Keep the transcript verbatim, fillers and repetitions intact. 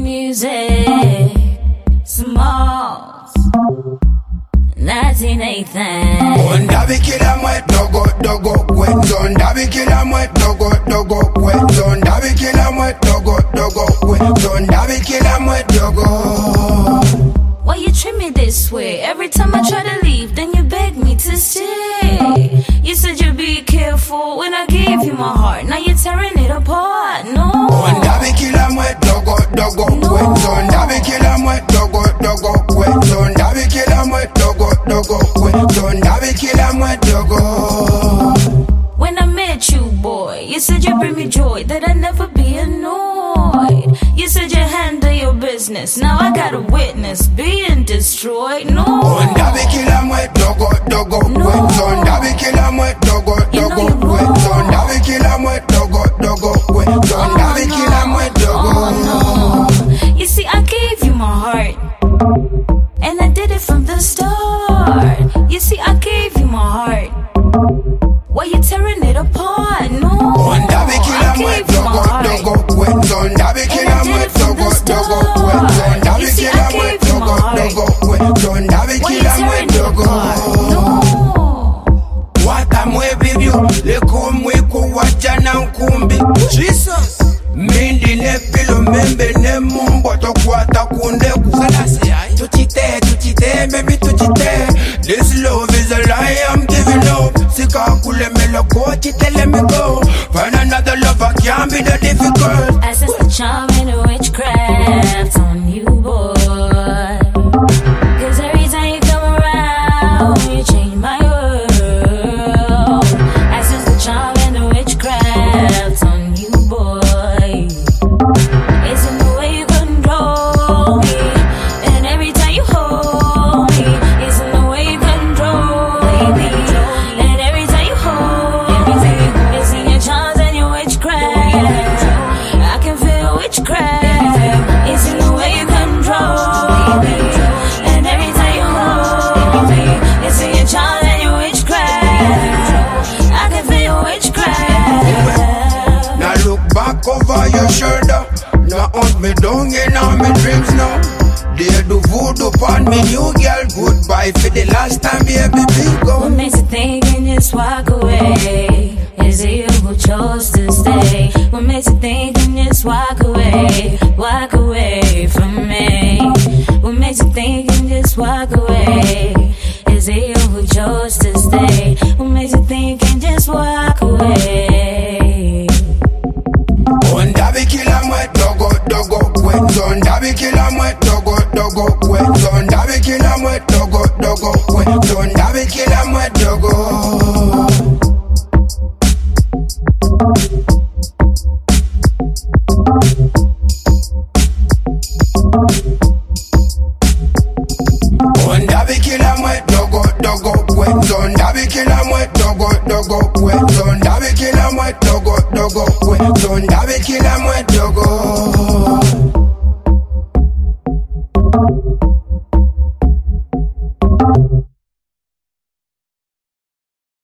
music. Smalls, nineteen eighty. Ondabi kila mwe dogo dogo kwezo. Ondabi kila mwe dogo dogo kwezo. Ondabi kila mwe dogo dogo kwezo. Ondabi kila mwe dogo. Why you treat me this way? Every time I try to leave, then you beg me to stay. You said you'd be careful when I gave you my heart. Now you're tearing it apart. No. Ondabi kila mwe dogo dogo kwezo. Ondabi kila mwe dogo dogo kwezo. Ondabi kila mwe dogo dogo kwezo. Ondabi kila mwe dogo. When I met you, boy, you said you'd bring me joy, that I'd never be annoyed. You said you'd handle your business. Now I got a witness being destroyed. No. Ondabi kila mwe dogo dogo kwezo. Ondabi kila mwe dogo dogo kwezo. Ondabi kila mwe dogo dogo kwezo. Ondabi kila mwe dogo. No. You see, I gave you my heart, and I did it from the start. You see, I gave you my heart. Why you tearing it apart? No. Ondabi kila mwe dogo dogo kwezo. Ondabi kila mwe dogo dogo kwezo. Ondabi kila mwe dogo dogo kwezo. Ondabi kila mwe dogo. Wata mwe bibyo leko mwe kuwacha na nkumbi. Jesus. Mindi ne pilo membe ne mumbo tokwata kunde kusalasi ai. Tuchite tuchite baby tuchite. This love is a lie I'm giving up. Sika kule me loko chite let me go. Find another lover can't be that difficult. I sense the charm and the witchcraft on you, boy. Cause every time you come around, you change my world. I sense the charm and the witchcraft on you, boy. It's in the way you control me, and every time you hold me, it's in the way you control me, and every time you hold me, it's in your charms and your witchcraft. I can feel witchcraft. It's in the way you control me, and every time you hold me, it's in your charms and your witchcraft. I can feel witchcraft. Now look back over your shoulder. Now hunt me down in all my dreams now. They do voodoo upon me new girl. Goodbye for the last time, baby, be What gone. makes you think and just walk away? Is it you who chose to stay? What makes you think and just walk away? Walk away from me. What makes you think and just walk away? Is it you who chose to stay? What makes you think and just walk away? Ondabi kila mwe dogo dogo kwezo. Ondabi kila mwe dogo dogo kwezo. Ondabi kila mwe dogo dogo kwezo. Ondabi kila mwe dogo. Ondabi kila mwe dogo dogo kwezo. Ondabi kila mwe dogo dogo kwezo. Ondabi kila mwe dogo dogo kwezo. Ondabi kila mwe dogo.